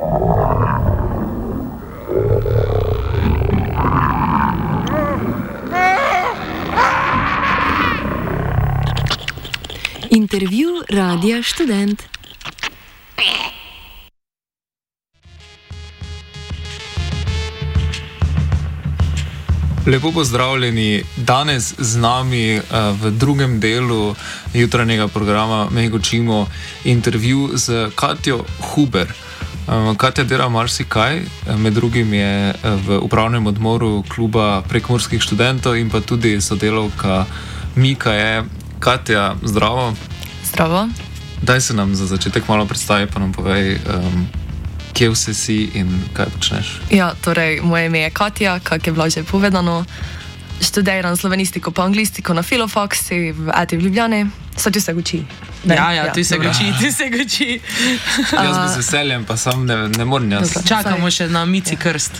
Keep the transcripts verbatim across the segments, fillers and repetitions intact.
Intervju Radia Študent. Lepo pozdravljeni. Danes z nami uh, v drugem delu jutranjega programa Megočimo intervju z Katjo Huber. Uh, Katja dela marsikaj, med drugim je v upravnem odmoru kluba prekmurskih študentov in pa tudi sodelavka Mika je. Katja, zdravo. Zdravo. Daj se nam za začetek malo predstavi, pa nam povej, um, kje vse si in kaj počneš. Ja, torej, moje ime je Katja, kak je bilo že povedano. Študiram slovenistiko pa anglistiko na Filofaksi v E T V Ljubljani. Sad tu se guči. Ne, ja, ja, tu se guči, tu se guči. Jaz bi z veseljem, pa sam ne, ne morem jaz. Čakamo še na Mici krst.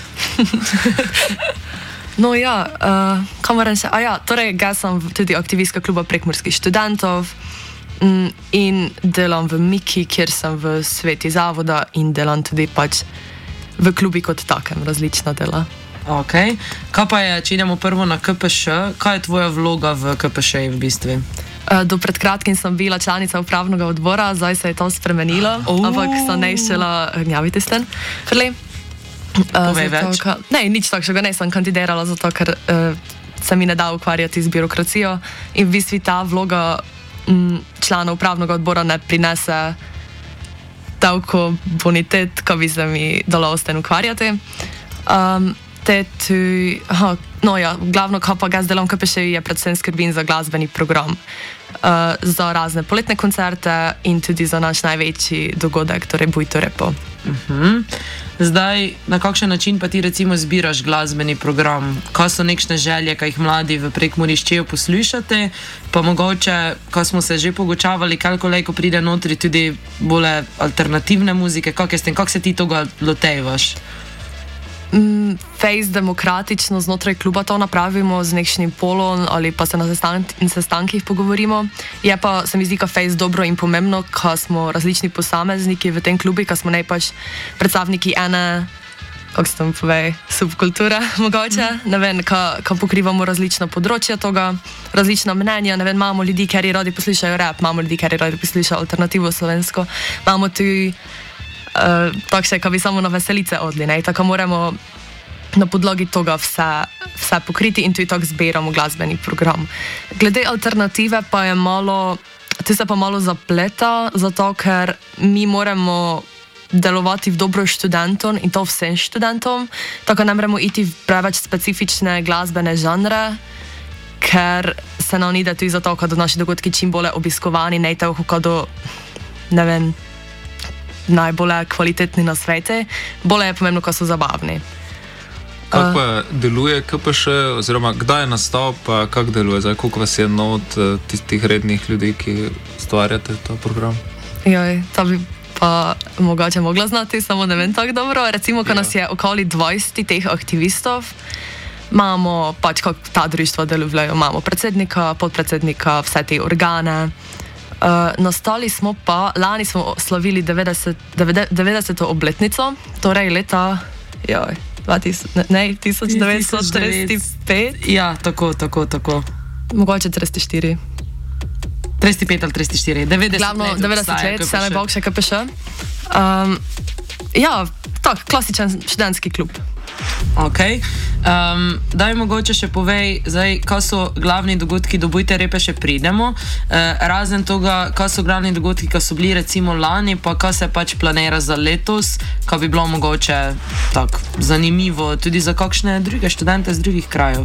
No ja, uh, kaj moram še? A ja, torej, jaz sem tudi aktivistka kluba prekmurskih študentov um, in delam v Miki, kjer sem v sveti zavoda in delam tudi pač v klubi kot takem, različna dela. Ok, kaj pa je, če idemo prvo na K P Š, kaj je tvoja vloga v K P Š v bistvu? Uh, do pred kratkim sem bila članica upravnega odbora, zdaj se je to spremenilo, uh. ampak sem ne iščela gnjaviti sten. Hrli? Uh, Povej več. Ka, ne, nič takšega, ne sem kandidirala zato, ker uh, se mi ne da ukvarjati z birokracijo in v bistvu ta vloga m, člana upravnega odbora ne prinese toliko bonitet, ko bi se mi dalo s tem ukvarjati. Um, te tu, aha, no ja, glavno, kaj pa jaz delam v K P Š, je predvsem skrbim za glasbeni program. Uh, za razne poletne koncerte in tudi za naš največji dogodek, torej Bujto Repo. Uh-huh. Zdaj, na kakšen način pa ti recimo zbiraš glasbeni program? Kaj so nekšne želje, kaj jih mladi v Prekmurju ščejo poslušati? Pa mogoče, ko smo se že pogočavali, koliko lejko pride notri tudi bolj alternativne muzike, kako je s tem, kako se ti toga lotevaš? Mm, fejs demokratično znotraj kluba to napravimo z nekšnim polom ali pa se na sestank, sestankih pogovorimo. Je pa, se mi zdi, ka fejs dobro in pomembno, ka smo različni posamezniki v tem klubi, ka smo ne pač predstavniki ene, kako se tam povej, subkulture mogoče, mm. ne vem, ka, ka pokrivamo različna področja toga, različna mnenja, ne vem, imamo ljudi, kjer radi poslušajo rap, imamo ljudi, kjer radi poslušajo alternativo slovensko, imamo tudi Uh, takšne, ko bi samo na veselice odli, ne? Tako moramo na podlagi toga vse, vse pokriti in tudi tako zbiramo glasbeni program. Glede alternative pa je malo, tu se pa malo zapleta, zato ker mi moramo delovati v dobro študentom in to vsem študentom, tako ne moremo iti v preveč specifične glasbene žanre, ker se nam ide tudi zato, da naši dogodki čim bolje obiskovani, ne tako, da ne vem, najbolj kvalitetni na svete, bolje je pomembno, ko so zabavni. Kako pa deluje K P Š, oziroma kdaj je nastal, pa kako deluje, zdaj, koliko vas je eno od tistih rednih ljudi, ki stvarjate ta program? Joj, to bi pa mogoče mogla znati, samo ne vem tako dobro. Recimo, ko ja. nas je okoli dvajset teh aktivistov, imamo pač, kako ta društva delujejo, imamo predsednika, podpredsednika, vse te organe. Uh, nastali smo pa, lani smo slavili devetdeseto obletnico, torej leta joj, tisoč devetsto trideset pet. Ja, tako, tako, tako. Mogoče trideset štiri. trideset pet ali trideset štiri. devetdeset Glavno, let devetdeset let, vse najboljše K P Š. Um, ja, tak, klasičen študentski klub. Ok. Um, daj mogoče še povej, zdaj, kaj so glavni dogodki, do Bujte Repe še pridemo. Uh, razen toga, kaj so glavni dogodki, kaj so bili recimo lani, pa kaj se pač planira za letos, kaj bi bilo mogoče tak zanimivo tudi za kakšne druge študente z drugih krajev.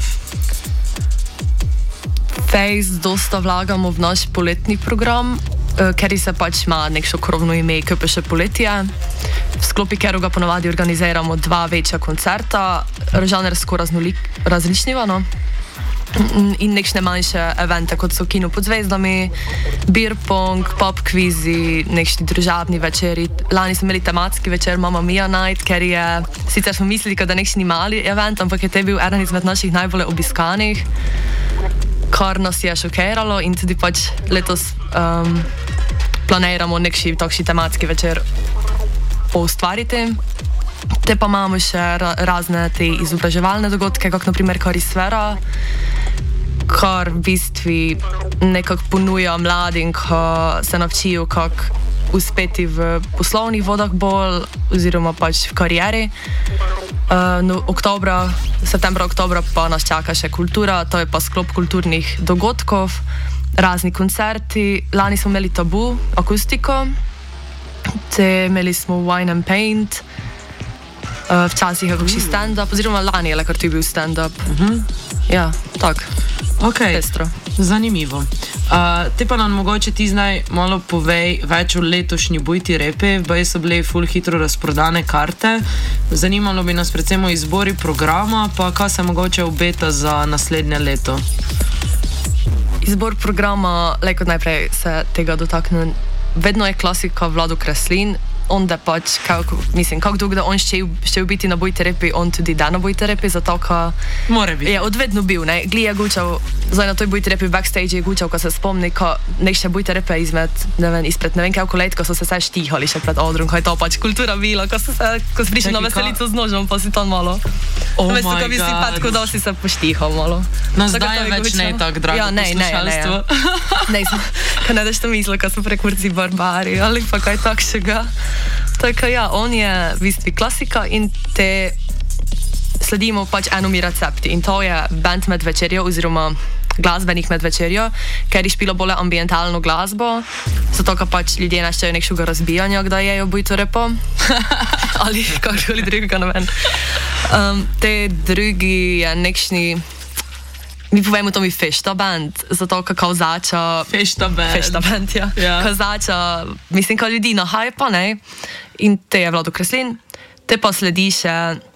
Fejs dosta vlagamo v naš poletni program, ker se pač ima nekšno krovno ime K P Š poletje, v sklopi katerega ponavadi organiziramo dva večja koncerta, žanrsko različniva, no? In nekšne manjše evente, kot so kino pod zvezdami, beer pong, pop kvizi, nekšni družabni večeri. Lani smo imeli tematski večer Mamma Mia Night, ker je, sicer smo mislili, da je nekšni mali event, ampak je te bil eden izmed naših najbolj obiskanih, kar nas je šokiralo in tudi pač letos um, planiramo nekši takšni tematski večer poustvariti. Te pa imamo še ra razne te izobraževalne dogodke, kot naprimer Karisfera, kar v bistvu nekako ponuja mladim, ko se naučijo, kako uspeti v poslovnih vodah bolj, oziroma pač v karieri. Uh, no, oktobra, septembra, oktobra pa nas čaka še kultura, to je pa sklop kulturnih dogodkov, razni koncerti. Lani smo imeli Tabu, akustiko, te imeli smo Wine and Paint, uh, včasih je kakšen stand-up, oziroma lani je le kar tu bil stand-up. Uh-huh. Ja, tak. Ok, pestro. Zanimivo. Uh, te pa nam mogoče ti zdaj malo povej več o letošnji Bujti repi, baj so bile ful hitro razprodane karte. Zanimalo bi nas predvsem o izbori programa, pa kaj se mogoče obeta za naslednje leto? Izbor programa, le kot najprej se tega dotakne, vedno je klasika Vlado Kreslin. On da pač, kako, mislim, kako dolgo da on šel biti na Bujti repi, on tudi da na Bujti repi, zato ka More biti. Je odvedno bil, ne, Gli je gučal, zdaj na toj Bujti repi backstage je gučal, ko se spomni, ko nekše Bujti repe izmed, ne vem, izpred ne vem kako let, ko so se vse štihali še pred odrom, ko je to pač kultura bila, ko so se, ko si prišli na veselico z nožom, pa si tam malo. Oh Veste, my ko bi si God. patko, da si se poštihal malo. No, Tako zdaj to je več gučal. ne tako drago Ja, ne, ne, ne, poslušalstvo. ne, ne, ko ne daš to mislo, ko so prekurci barbari, ali pa kaj takšega. Tako ja, on je v bistvu klasika in te sledimo pač enomi recepti. In to je band med večerjo oziroma glasbenik med večerjo, ker je špilo bolj ambientalno glasbo, zato ka pač ljudje naščejo nekšega razbijanja, kdaj jejo Bujto repo. Ali kakškoli drugega, ne vem. Um, te drugi je nekšni, mi povemo to mi fešta band, zato kako zača... Fešta band. Fešta band, ja. Ja. Ko zača, mislim, ko ljudi na hajpa, ne, in te je Vlado Kreslin, te pa sledi še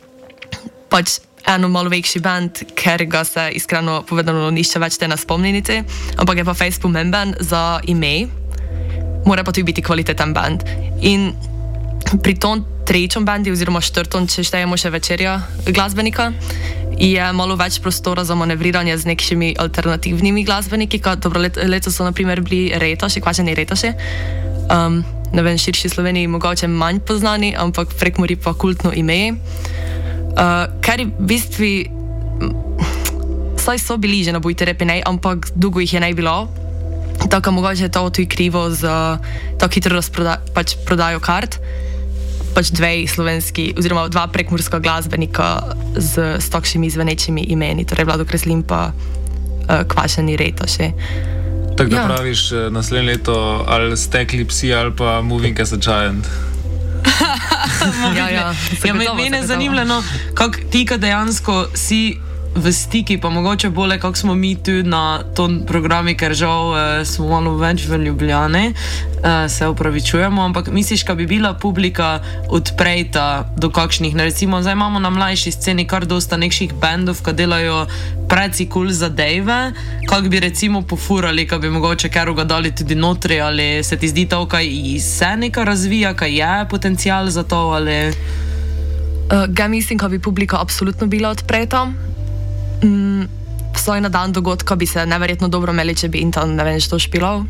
pač eno malo večji band, ker ga se iskreno povedano nišče več te na spomninici, ampak je pa fejs pomemben za ime, mora pa tudi biti kvaliteten band. In pri tom trečem bandi, oziroma četrtom, če štejemo še večerja glasbenika, je malo več prostora za manevriranje z nekšimi alternativnimi glasbeniki, kot dobro, let, leto so naprimer bili Retoši, kvačeni Retoši. Um, ne vem, širši Sloveniji mogoče manj poznani, ampak prek mori pa kultno ime. Uh, ker v bistvu saj so bili že na Bujti repi, ne, ampak dolgo jih je ne bilo. Tako mogoče je to tudi krivo za tako hitro razproda, pač prodajo kart. Pač dve slovenski, oziroma dva prekmurska glasbenika z, s takšimi zvenečimi imeni, torej Vlado Kreslin pa uh, kvašeni Retoši. Tako da Ja. praviš, eh, naslednje leto ali Stekli psi ali pa Moving as a Giant. Ja, ja, Ja, me, mene je zanimalo, no, kako ti, ka dejansko si v stiki, pa mogoče bolje, kako smo mi tu na tom programu, ker žal eh, smo malo več v Ljubljani, eh, se upravičujemo, ampak misliš, ka bi bila publika odprejta do kakšnih, ne, recimo, zdaj imamo na mlajši sceni kar dosta nekših bendov, ki delajo preci cool zadeve, kako bi recimo pofurali, ka bi mogoče kar ga dali tudi notri, ali se ti zdi to, kaj se neka razvija, kaj je potencial za to, ali... Uh, ga mislim, da bi publika absolutno bila odpreta. Mm, vsaj na dan dogodka bi se neverjetno dobro imeli, če bi in tam ne vem, što špilal.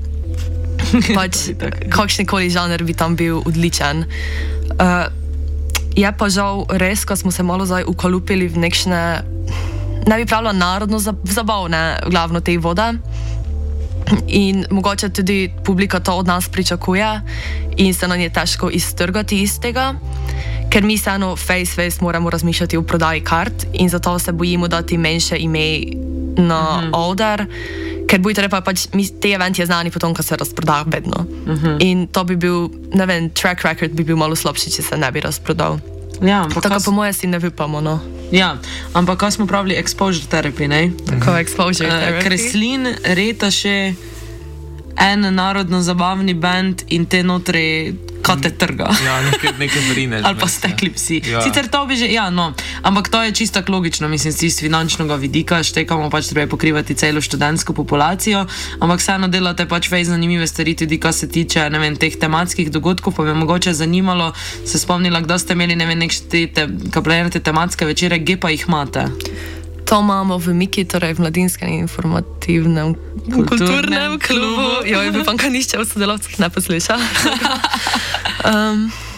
Pač kakšnikoli žanr bi tam bil odličen. Uh, je pa žal res, ko smo se malo zdaj ukalupili v nekšne, ne bi pravila narodno zabavne, glavno te vode. In mogoče tudi publika to od nas pričakuje in se nam je težko iztrgati iz tega, ker mi vseeno face face moramo razmišljati o prodaji kart in zato se bojimo dati menše ime na uh-huh. oder, ker Bujti repa pač, mi, te event je znani potom, ko se razproda vedno. Uh-huh. In to bi bil, ne vem, track record bi bil malo slabši, če se ne bi razprodal. Ja, ampak Tako kas... po moje si ne vipamo, no. Ja, ampak kaj smo pravili, exposure therapy, ne? Tako exposure Uh, therapy. Kreslin, Retoši, en narodno-zabavni band in te notri kate trga. Ja, neke, neke vrine. Ali pa Stekli psi. Ja. Sicer to bi že, ja, no, ampak to je čisto logično, mislim, z finančnega vidika, štekamo pač treba pokrivati celo študentsko populacijo, ampak vseeno delate pač vej zanimive stvari, tudi kar se tiče, ne vem, teh tematskih dogodkov, pa me mogoče zanimalo, se spomnila, kdaj ste imeli, ne vem, nekšne te, te, kaj planirate tematske večere, kje pa jih imate? To imamo v Miki, torej v Mladinskem informativnem Kulturnem kulturnem klubu. klubu. Jo, je bil pa nišče v sodelovcih ne posluša. um,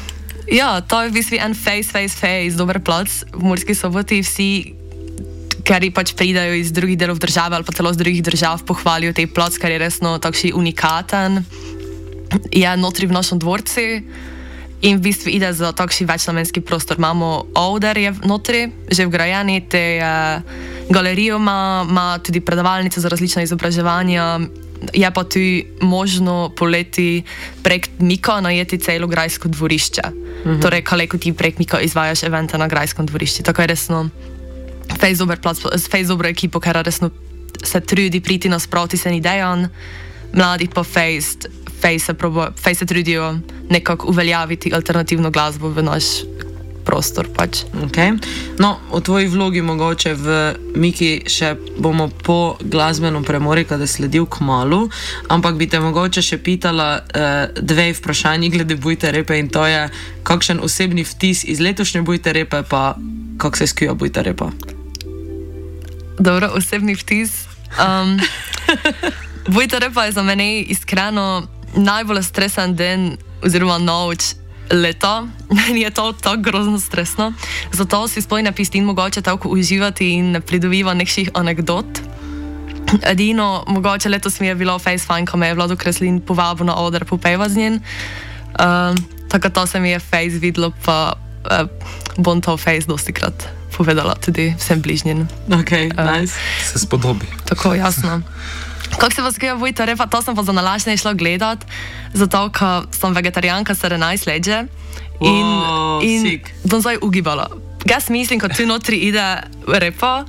Ja, to je v bistvu en face, face, face, dober plac v Murski Soboti. Vsi, ki pač pridajo iz drugih delov države ali pa celo z drugih držav, pohvalijo tej plac, ker je resno takšni unikaten. Je notri v našem dvorci in v bistvu ide za takšni večnamenski prostor. Imamo oder je notri, že vgrajeni, te uh, galerijo ima, ima tudi predavalnice za različna izobraževanja. Je pa tu možno poleti prek Mika najeti celo grajsko dvorišče. Mm-hmm. Torej, kaleko ti prek Mika izvajaš evente na grajskom dvorišču. Tako je resno fejs dober plac, fejs dobro ekipo, ker resno se trudi priti nasproti sen idejam, mladi pa fejs, fejs se, fejs se trudijo nekako uveljaviti alternativno glasbo v naš prostor pač. Okay. No, o tvoji vlogi mogoče v Miki še bomo po glasbenem premori, kada sledil kmalu, ampak bi te mogoče še pitala eh, dve vprašanji glede Bujte repe in to je, kakšen osebni vtis iz letošnje Bujte repe pa kak se skija Bujte repa? Dobro, osebni vtis. Um, Bujte repa je za mene iskreno najbolj stresen den oziroma noč leta. Meni je to tako grozno stresno. Zato si sploh ne pistim mogoče tako uživati in ne pridobiva nekših anekdot. Edino, mogoče letos mi je bilo fejs fajn, ko me je Vlado Kreslin povabil na oder popeva z njen. Um, tako to se mi je fejs videlo, pa uh, bom to fejs dostikrat povedala tudi vsem bližnjim. Ok, nice. Uh, se spodobi. Tako, jasno. Kako se vas skija Bujte repa, to sem pa za nalaž ne išla gledat, zato, ker sem vegetarijanka sedemnajst let že in, wow, in sick. bom zdaj ugibala. Jaz mislim, ko tu notri ide repa,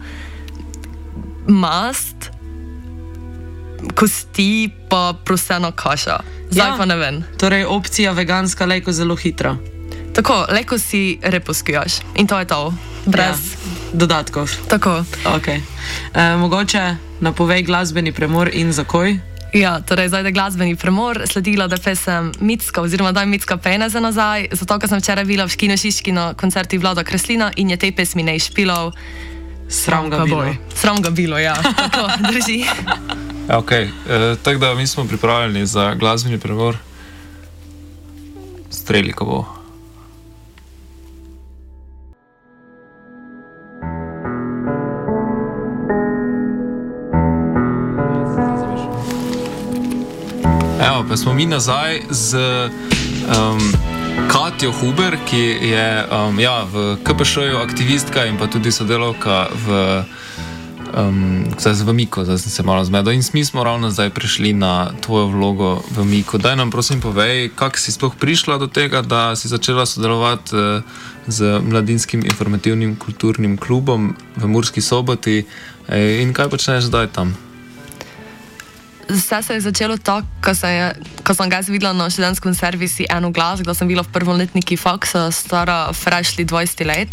mast, kosti pa proseno kaša. Zdaj Ja. pa ne vem. Torej, opcija veganska lejko zelo hitra. Tako, leko si repo skijaš in to je to. Brez. Ja. Dodatkov. Tako. Okay. E, mogoče napovej glasbeni premor in zakoj? Ja, torej zdaj je glasbeni premor, sledila da pesem Mitska, oziroma da je Mitska pene za nazaj, zato ker sem včeraj bila v Kino Šiški na koncerti Vlada Kreslina in je tej pesmi ne išpilal. Sram ga bilo. Sram ga bilo, ja. Tako, drži. Ok, e, tako da mi smo pripravljeni za glasbeni premor. Streli, ko bo. Evo, pa smo mi nazaj z um, Katjo Huber, ki je um, ja, v K P Š-ju aktivistka in pa tudi sodelavka v, um, v Miku, zdaj sem se malo zmedel. In mi smo ravno zdaj prišli na tvojo vlogo v Miku. Daj nam prosim povej, kako si sploh prišla do tega, da si začela sodelovati uh, z Mladinskim informativnim kulturnim klubom v Murski Soboti e, in kaj počneš zdaj tam? Vse se je začelo tako, ko, ko sem ga videla na študentskem servisu eno glas, da sem bila v prvoletniki faksa, stara freshly dvajset let.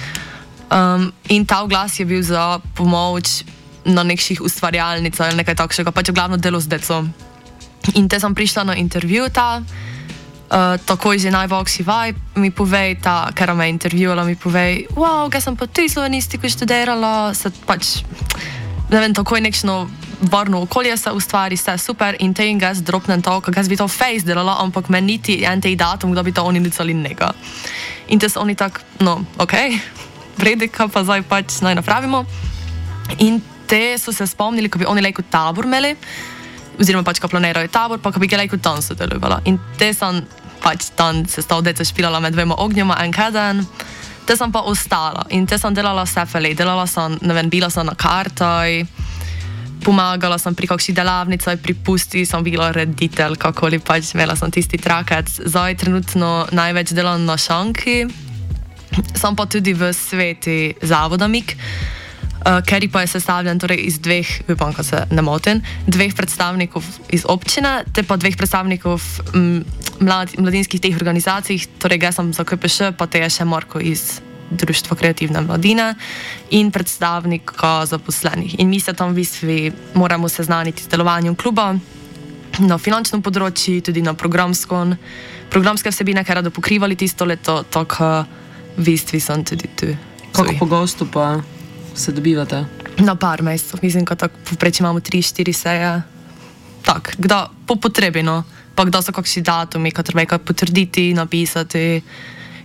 Um, in ta glas je bil za pomoč na nekših ustvarjalnicah ali nekaj takšnega, pač glavno delo z decom. In te sem prišla na intervju ta, uh, takoj že najvokši vaj, mi povej ta, ker me je intervjuvala, mi povej, wow, kaj sem pa tu slovenistiko študirala, se pač, ne vem, takoj nekšno varno okolje se ustvari, vse super in te in jaz dropnem to, kako jaz bi to face delala, ampak meni niti en tej datum, da bi to oni nicali njega. In te so oni tak, no, ok, predika pa zdaj pač naj napravimo. In te so se spomnili, ko bi oni lejko tabor imeli, oziroma pač ko planirajo tabor, pa ko bi ga lejko tam sodelovala. In te sem pač tam se sta deca špilala med dvema ognjama, en kaden, te sem pa ostala in te sem delala vse fele, delala sem, ne vem, bila sem na kartoj, pomagala sem pri kakšni delavnici, pri pusti sem bila reditelj, kakoli pač imela sem tisti trakec. Zdaj trenutno največ delam na šanki, sem pa tudi v sveti zavoda Mik, uh, ker pa je sestavljen torej iz dveh, upam, ko se ne motim, dveh predstavnikov iz občine, te pa dveh predstavnikov m, mlad, mladinskih teh organizacij, torej jaz sem za K P Š, pa te je še Marko iz Društvo kreativne mladine in predstavnika zaposlenih. In mi se tam v bistvu moramo seznaniti s delovanjem kluba na finančnem področju, tudi na programskem. Programske vsebine, ker rado pokrivali tisto leto, tako v bistvu sem tudi tu. Kako pogosto pa se dobivate? Na par mesecev, mislim, da tako povprečno imamo tri štiri seje. Tak, kdo po potrebi, no. Pa kdo so kakšni datumi, ko treba kaj potrditi, napisati.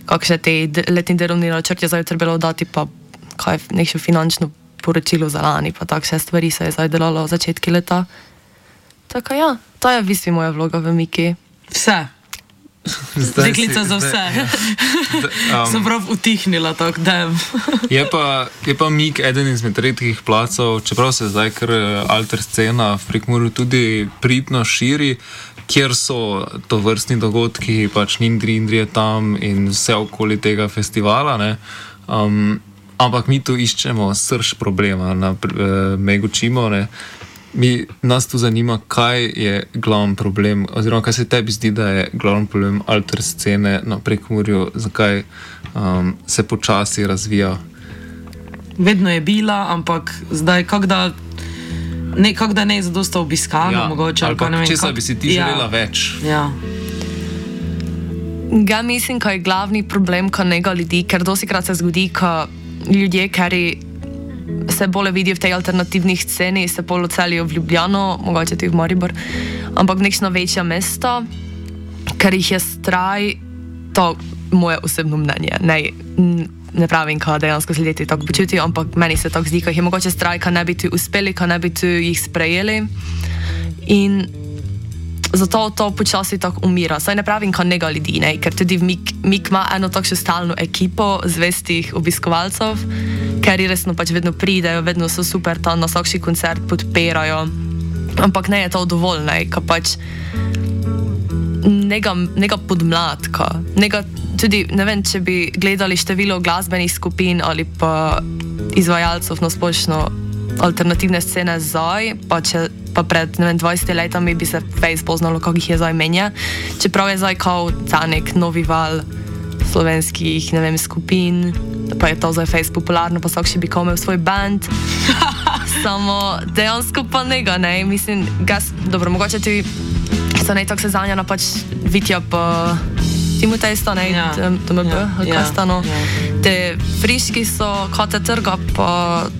kakšne te letni delovni načrti zdaj trebalo dati, pa kaj nekšno finančno poročilo za lani, pa takšne stvari se je zdaj delalo v začetki leta. Tako ja, to je v bistvu moja vloga v Miki. Vse. Deklica za vse. Um, Sem prav utihnila tako, da je pa, je pa Mik eden izmed redkih placov, čeprav se zdaj kar alter scena v Prekmurju tudi pridno širi, kjer so to vrstni dogodki, pač Nindri, Indri je tam in vse okoli tega festivala, ne. Um, ampak mi tu iščemo srž problema na uh, Megučimo, ne. Mi, nas tu zanima, kaj je glavni problem, oziroma kaj se tebi zdi, da je glavni problem alter scene na Prekmurju, zakaj um, se počasi razvija? Vedno je bila, ampak zdaj kak da ne, kak da ne je zadosta obiskano, ja, mogoče. Ali pa ne vem, česa kak... bi si ti ja. želela več? Ja. Ja, mislim, kaj je glavni problem, ko njega ljudi, ker dosikrat se zgodi, ko ljudje, kari se bolj vidijo v tej alternativnih sceni, se bolj ocelijo v Ljubljano, mogoče tudi v Maribor, ampak v nekšno večja mesta, ker jih je straj, to moje osebno mnenje, ne, ne pravim, ko dejansko se ljudje tako počutijo, ampak meni se tako zdi, ko jih je mogoče straj, ko ne bi tu uspeli, ko ne bi tu jih sprejeli in zato to počasi tako umira. Saj ne pravim, ko njega ljudi, ne, ker tudi Mik, Mik ima eno takšno stalno ekipo zvestih obiskovalcev, ker resno pač vedno pridejo, vedno so super tam na vsakši koncert podpirajo, ampak ne je to dovolj, ne, ko pač nega, nega podmladka, nega tudi, ne vem, če bi gledali število glasbenih skupin ali pa izvajalcev na splošno alternativne scene zdaj, pa, če, pa pred, ne vem, dvajsetimi letami bi se fejs poznalo, kako jih je zdaj menja, čeprav je zdaj kao ta nek novi val slovenskih, ne vem, skupin, pa je to zdaj fejs popularno, pa vsak še bi kao imel svoj band. Samo dejansko pa njega, ne, mislim, gas, dobro, mogoče ti so ne tako sezanja, pač Vitja pa Timotej sta, ne, ja. T M B, ja. ali kaj sta, no. Ja. Te friški so, Kate trga, pa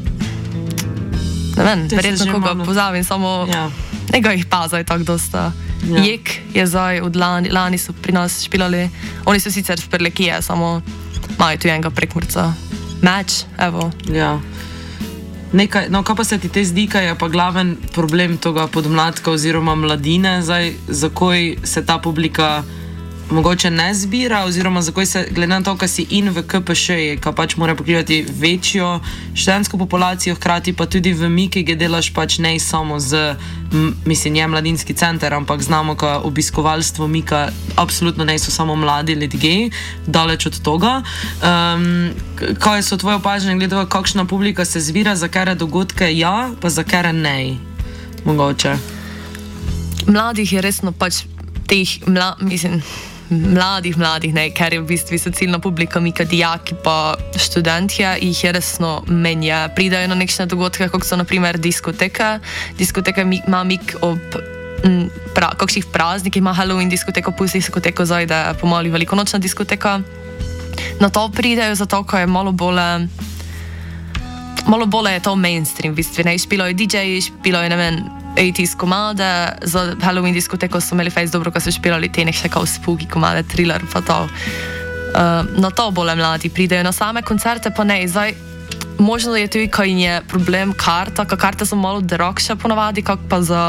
ne vem, verjetno koga malo pozavim, samo ja. Njega jih pa zdaj tako dosta. Ja. Jek je zdaj od lani, lani so pri nas špilali, oni so sicer v Prlekije, samo imajo tu enega Prekmurca. Meč, evo. Ja. Nekaj, no, kaj pa se ti te zdi, kaj je pa glaven problem toga podmladka oziroma mladine, zdaj, zakaj se ta publika mogoče ne zbira, oziroma zakaj se, glede na to, kaj si in v K P Š-ji, kaj pač mora pokrivati večjo študentsko populacijo, hkrati pa tudi v Miki, ki delaš pač ne samo z, m, mislim, je mladinski center, ampak znamo, ka obiskovalstvo Mika absolutno ne so samo mladi ljudje, daleč od toga. Um, kaj so tvoje opažanje glede, kakšna publika se zbira, za kere dogodke ja, pa za kere ne, mogoče? Mladih je resno pač teh, mla, mislim, mladih, mladih, ne, ker je v bistvu so ciljna publika Mika, dijaki pa študentje, jih je resno menje. Pridajo na nekšne dogodke, kot so naprimer diskoteke. Diskoteke ima Mik ob m, pra, kakšnih praznikih, ima Halloween diskoteko, pusti diskoteko, zajde pomali velikonočna diskoteka. Na to pridajo zato, ko je malo bolj malo bolj je to mainstream, v bistvu, ne, špilo je D J, špilo je, ne vem, osemdesetih komade, za Halloween diskoteko so imeli fejs dobro, ko so špilali te nekše kao spooky komade, thriller, pa to. Uh, na to bolj mladi pridejo, na same koncerte pa ne, zdaj možno je tudi, ko jim je problem karta, ko karte so malo dragše ponavadi, kak pa za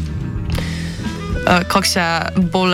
uh, kakše bolj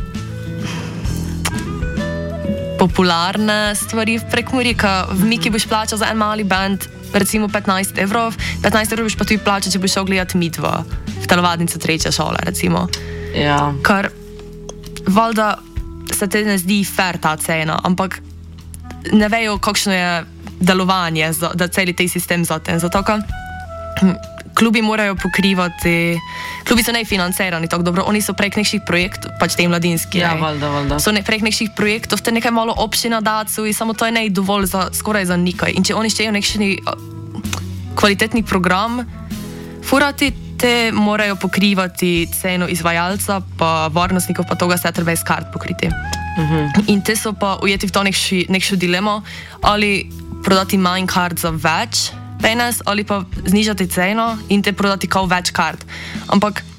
popularne stvari v Prekmurju, ko v Miki boš plačal za en mali band recimo petnajst evrov, petnajst evrov boš pa tudi plačal, če boš šel gledati Midva v telovadnico tretje šole, recimo. Ja. Kar valjda se te ne zdi fair ta cena, ampak ne vejo, kakšno je delovanje, za, da celi tej sistem za tem. Zato, ker klubi morajo pokrivati, klubi so nefinancirani tako dobro, oni so prek nekšnih projektov, pač te mladinski, ja, valjda, valjda. So ne, prek nekšnih projektov, te nekaj malo občina dacu in samo to je ne dovolj za, skoraj za nikaj. In če oni štejo nekšni kvalitetni program, furati te morajo pokrivati ceno izvajalca, pa varnostnikov, pa toga se treba iz kart pokriti. Uh-huh. In te so pa ujeti v to nekši, nekšo dilemo, ali prodati manj kart za več penes, ali pa znižati ceno in te prodati kao več kart. Ampak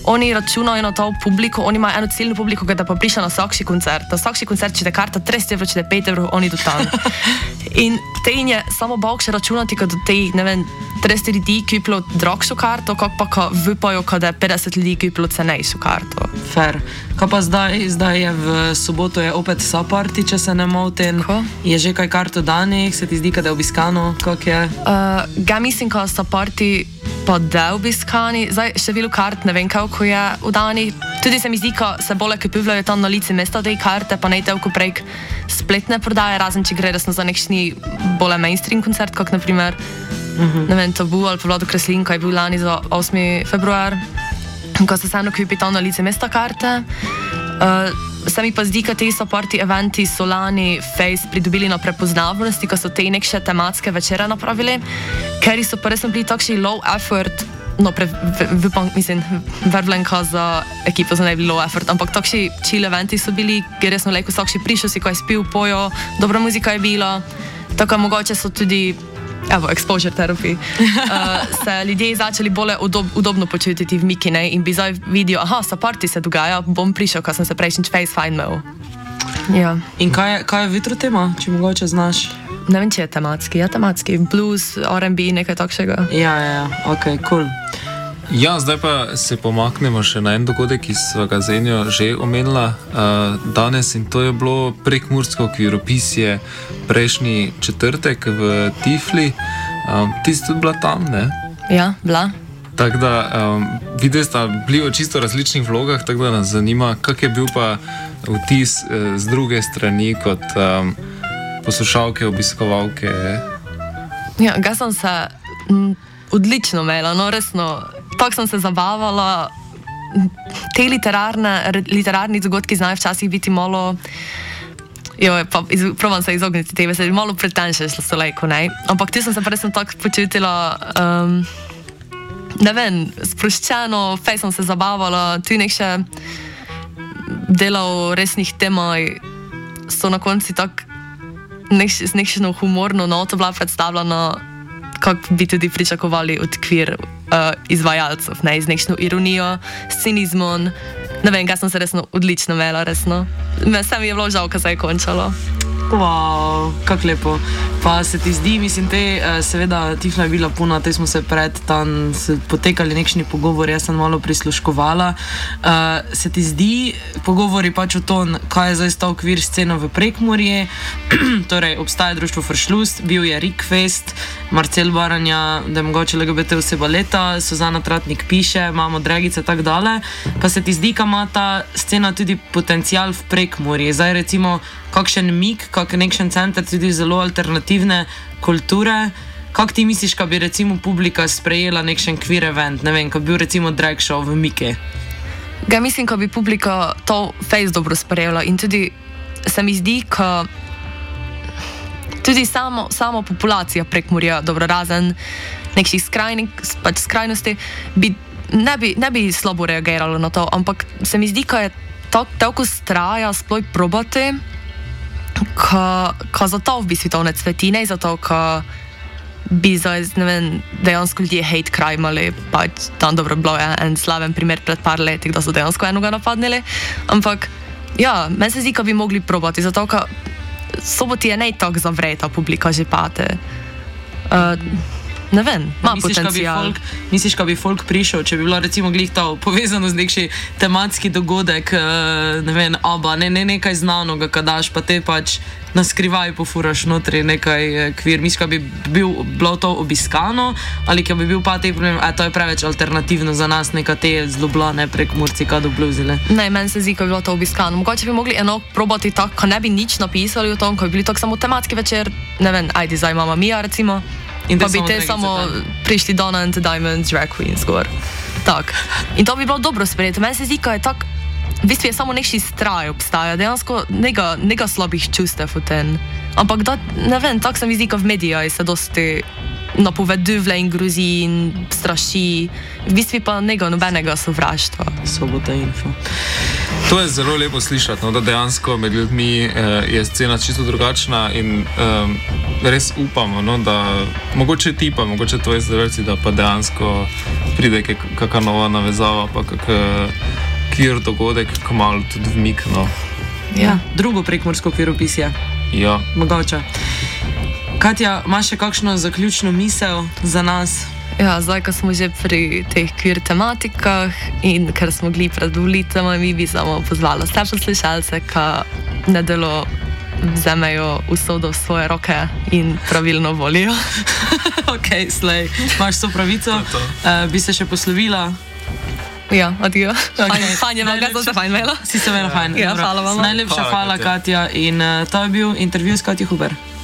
oni računajo na to publiko, oni imajo eno ciljno publiko, da pa prišla na vsakši koncert. Na vsakši koncert, če te karta trideset evrov, če te pet evrov, oni do tam. In te in je samo bog še računati, kad te, ne vem, trideset ljudi kupilo dragšo karto, kak pa ka vypajo, kad je petdeset ljudi kupilo cenejšo karto. Fair. Kaj pa zdaj, zdaj je v soboto je opet Saparty, če se ne motim. Ko? Je že kaj karto danih, se ti zdi, kad je obiskano, kak je? Uh, ga mislim, ka Saparty pa da obiskani. Zdaj, število kart ne vem, kako je v dani. Tudi se mi zdi, ka se bolje kupivljajo tam na lici mesta te karte, pa ne toliko prek spletne prodaje, razen če gre resno za nekšni bolje mainstream koncert, kak naprimer, uh-huh. ne vem, Tabu ali pa Vlado Kreslin, ko je bil lani za osmi februar, ko se vseeno kupi tam na lici mesta karte. Uh, se mi pa zdi, ka te Saparty eventi so lani Face pridobili na prepoznavnosti, ko so te nekše tematske večere napravili, ker so pa resno bili takšni low effort, no, pre, v, v, mislim, vervlenka za ekipo za ne bi low effort, ampak takšni chill eventi so bili, ker resno lejko vsakši prišel si, ko je spil, pojo, dobra muzika je bila, tako mogoče so tudi, evo, exposure therapy, uh, se ljudje začeli bolje udob, udobno počutiti v Miki, ne, in bi zdaj vidijo, aha, Saparty se dogaja, bom prišel, ko sem se prejšnjič Face fajn imel. Ja. In kaj je, kaj je vitro tema, če mogoče znaš? Ne vem, če je tematski, ja, tematski, blues, R and B, nekaj takšega. Ja, ja, ja, ok, cool. Ja, zdaj pa se pomaknemo še na en dogodek, ki sva ga z Enjo že omenila uh, danes, in to je bilo prekmursko kviropisje prejšnji četrtek v Tifli. Um, ti si tudi bila tam, ne? Ja, bila. Tako da um, videli sta bili v čisto različnih vlogah, tako da nas zanima, kak je bil pa vtis uh, z druge strani kot um, poslušalke, obiskovalke. Ja, ga sem se m, odlično imela, no resno, tako sem se zabavala. Te literarne, literarni dogodki znajo včasih biti malo, jo, pa iz, provam se izogniti tebe, se malo pretenšeš so lejko, ne? Ampak tu sem se pa resno tako počutila, um, ne vem, sproščeno, fej sem se zabavala, tu nekše delal resnih temaj, so na konci tako nekš, z nekšno humorno noto bila predstavljena, kako bi tudi pričakovali od queer uh, izvajalcev, ne, z nekšno ironijo, s cinizmom, ne vem, kaj sem se resno odlično imela, resno. Vse mi je bilo žal, ko se je končalo. Wow, kako lepo. Pa se ti zdi, mislim, te, seveda, Tifla je bila puna, te smo se pred tam potekali nekšni pogovori, jaz sem malo prisluškovala. Uh, se ti zdi, pogovori pač o tom, kaj je zdaj stal queer scena v Prekmurje, torej obstaja društvo Fršlust, bil je Rikfest, Marcel Baranja, da je mogoče L G B T oseba leta, Suzana Tratnik piše, imamo Dragice, tak dale. Pa se ti zdi, ka ima ta scena tudi potencial v Prekmurje, zdaj recimo kakšen mik, kak nekšen center tudi zelo alternativne kulture. Kak ti misliš, ka bi recimo publika sprejela nekšen queer event, ne vem, ka bi bil recimo drag show v Miki? Ga mislim, ka bi publika to Face dobro sprejela in tudi se mi zdi, ka tudi samo, samo populacija Prekmurja, dobro razen nekših skrajnih, pač skrajnosti, bi, ne, bi, ne bi slabo reagiralo na to, ampak se mi zdi, ka je toliko straja sploh probati, ka, ka zato v bistvu to ne cveti, ne zato, ka bi zdaj, ne vem, dejansko ljudje hate crime imali, pač tam dobro bilo je en slaven primer pred par leti, da so dejansko enoga napadnili, ampak ja, meni se zdi, ka bi mogli probati, zato, ka soboti je ne tako zavreta publika že pate. Uh, ne vem, ima potencial. Misliš, ka bi folk prišel, če bi bilo recimo glih to povezano z nekši tematski dogodek, ne vem, aba, ne, ne nekaj znanoga, kadaš, pa te pač naskrivaj pofuraš notri nekaj queer. Misliš, ka bi bil, bilo to obiskano, ali ka bi bil pa te problem, a to je preveč alternativno za nas, neka te zloblane Prekmurci, kad obluzile? Ne, meni se zdi, ka bi bilo to obiskano. Mogoče bi mogli eno probati tako, ko ne bi nič napisali o tom, ko bi bili tako samo tematski večer, ne vem, ajde, zdaj Mamma Mia recimo, in pa bi te samo prišli Donna and the Diamonds, drag queens gor. Tak. In to bi bilo dobro sprejeti. Meni se zdi, ka je tak, v bistvu je samo nekši straj obstaja, dejansko nega, nega slabih čustev v ten. Ampak da, ne vem, tak se mi zdi, ka v medijah se dosti napoveduje in grozi in straši, v bistvu pa nega nobenega sovraštva. Sobota info. To je zelo lepo slišati, no, da dejansko med ljudmi eh, je scena čisto drugačna in eh, res upamo, no, da mogoče ti pa, mogoče tvoji zdravelci, da pa dejansko pride kakšna nova navezava, pa kakšen kvir dogodek, ko malo tudi vmikno. Ja, drugo prekmursko kviropisje. Ja. Mogoče. Katja, imaš še kakšno zaključno misel za nas? Ja, zdaj, ko smo že pri teh kvir tematikah in ker smo gli pred volitvami, mi bi samo pozvali vse poslušalce, ka nedelo vzamejo usodo v svoje roke in pravilno volijo. Ok, slej, imaš so pravico. Uh, bi se še poslovila? Ja, adijo. Okay. Fajn je vam, ga sem se fajn imela. Si se imela fajn. Ja, hvala vam. Najlepša hvala, hvala Katja. In uh, to je bil intervju s Katjo Huber.